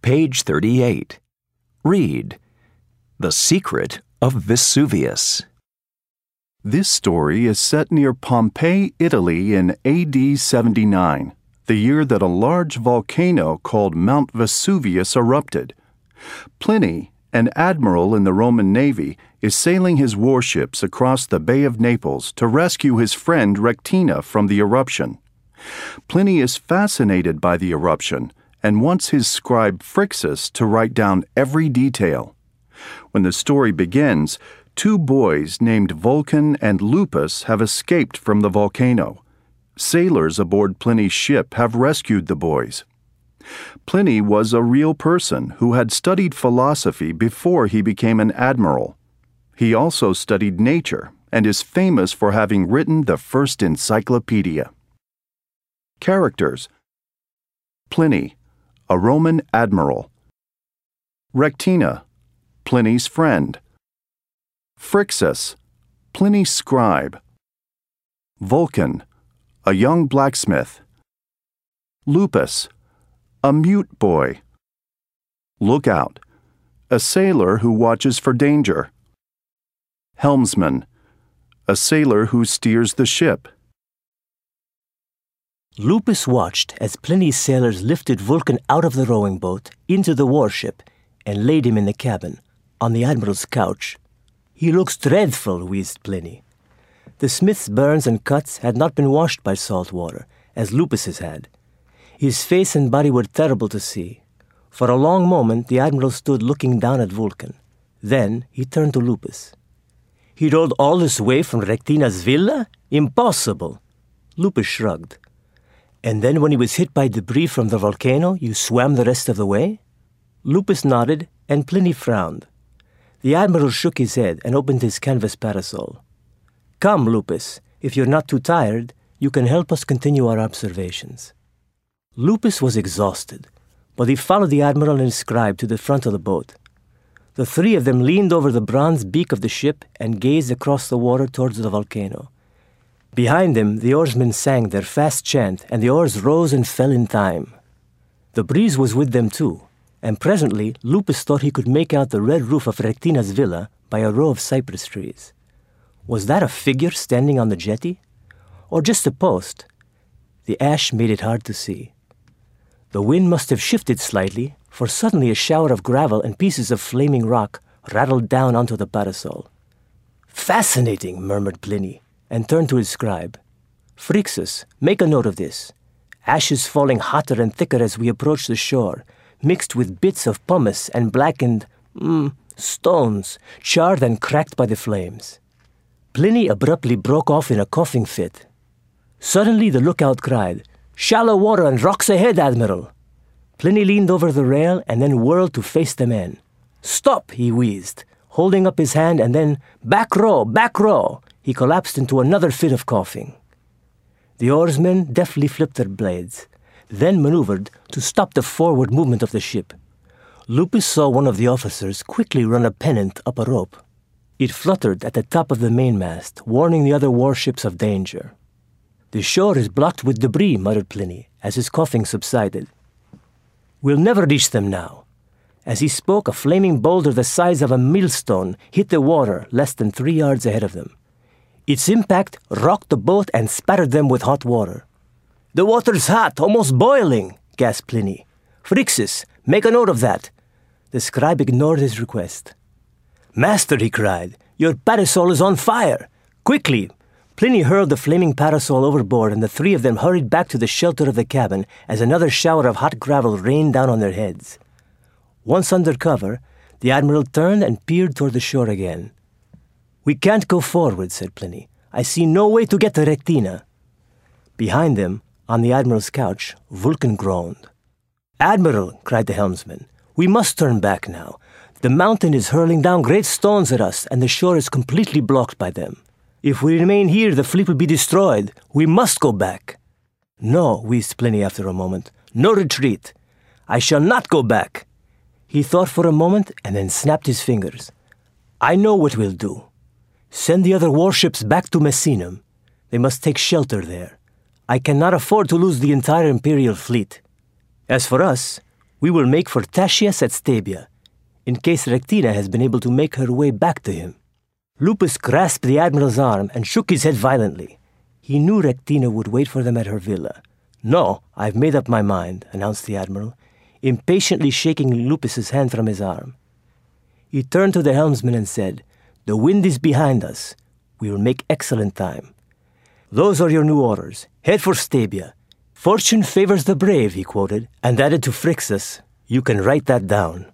Page 38. Read The Secret of Vesuvius. This story is set near Pompeii, Italy in AD 79, the year that a large volcano called Mount Vesuvius erupted. Pliny, an admiral in the Roman Navy, is sailing his warships across the Bay of Naples to rescue his friend Rectina from the eruption. Pliny is fascinated by the eruption and wants his scribe Phrixus to write down every detail. When the story begins, two boys named Vulcan and Lupus have escaped from the volcano. Sailors aboard Pliny's ship have rescued the boys. Pliny was a real person who had studied philosophy before he became an admiral. He also studied nature and is famous for having written the first encyclopedia. Characters: Pliny, a Roman admiral. Rectina, Pliny's friend. Phrixus, Pliny's scribe. Vulcan, a young blacksmith. Lupus, a mute boy. Lookout, a sailor who watches for danger. Helmsman, a sailor who steers the ship. Lupus watched as Pliny's sailors lifted Vulcan out of the rowing boat into the warship and laid him in the cabin, on the admiral's couch. "He looks dreadful," wheezed Pliny. The smith's burns and cuts had not been washed by salt water, as Lupus's had. His face and body were terrible to see. For a long moment the admiral stood looking down at Vulcan. Then he turned to Lupus. "He rode all this way from Rectina's villa? Impossible!" Lupus shrugged. "And then when he was hit by debris from the volcano, you swam the rest of the way?" Lupus nodded, and Pliny frowned. The admiral shook his head and opened his canvas parasol. "Come, Lupus, if you're not too tired, you can help us continue our observations." Lupus was exhausted, but he followed the admiral and his scribe to the front of the boat. The three of them leaned over the bronze beak of the ship and gazed across the water towards the volcano. Behind them, the oarsmen sang their fast chant, and the oars rose and fell in time. The breeze was with them too, and presently Lupus thought he could make out the red roof of Rectina's villa by a row of cypress trees. Was that a figure standing on the jetty? Or just a post? The ash made it hard to see. The wind must have shifted slightly, for suddenly a shower of gravel and pieces of flaming rock rattled down onto the parasol. "Fascinating," murmured Pliny, and turned to his scribe. "Phrixus, make a note of this. Ashes falling hotter and thicker as we approach the shore, mixed with bits of pumice and blackened, stones, charred and cracked by the flames." Pliny abruptly broke off in a coughing fit. Suddenly the lookout cried, "Shallow water and rocks ahead, Admiral!" Pliny leaned over the rail and then whirled to face the men. "Stop!" he wheezed, holding up his hand, and then, "Back row! Back row!" He collapsed into another fit of coughing. The oarsmen deftly flipped their blades, then maneuvered to stop the forward movement of the ship. Lupus saw one of the officers quickly run a pennant up a rope. It fluttered at the top of the mainmast, warning the other warships of danger. "The shore is blocked with debris," muttered Pliny, as his coughing subsided. "We'll never reach them now." As he spoke, a flaming boulder the size of a millstone hit the water less than 3 yards ahead of them. Its impact rocked the boat and spattered them with hot water. "The water's hot, almost boiling," gasped Pliny. "Phrixus, make a note of that." The scribe ignored his request. "Master," he cried, "your parasol is on fire! Quickly!" Pliny hurled the flaming parasol overboard, and the three of them hurried back to the shelter of the cabin as another shower of hot gravel rained down on their heads. Once under cover, the admiral turned and peered toward the shore again. "We can't go forward," said Pliny. "I see no way to get to Rectina." Behind them, on the admiral's couch, Vulcan groaned. "Admiral," cried the helmsman, "we must turn back now. The mountain is hurling down great stones at us, and the shore is completely blocked by them. If we remain here, the fleet will be destroyed. We must go back." "No," wheezed Pliny after a moment. "No retreat. I shall not go back." He thought for a moment and then snapped his fingers. "I know what we'll do. Send the other warships back to Messinum. They must take shelter there. I cannot afford to lose the entire imperial fleet. As for us, We will make for Tascius at Stabia, in case Rectina has been able to make her way back to him. Lupus grasped the Admiral's arm and shook his head violently. He knew Rectina would wait for them at her villa. "No, I've made up my mind," announced the Admiral, impatiently shaking Lupus's hand from his arm. He turned to the helmsman and said, "The wind is behind us. We will make excellent time. Those are your new orders. Head for Stabia. Fortune favors the brave," he quoted, and added to Phrixus, "You can write that down."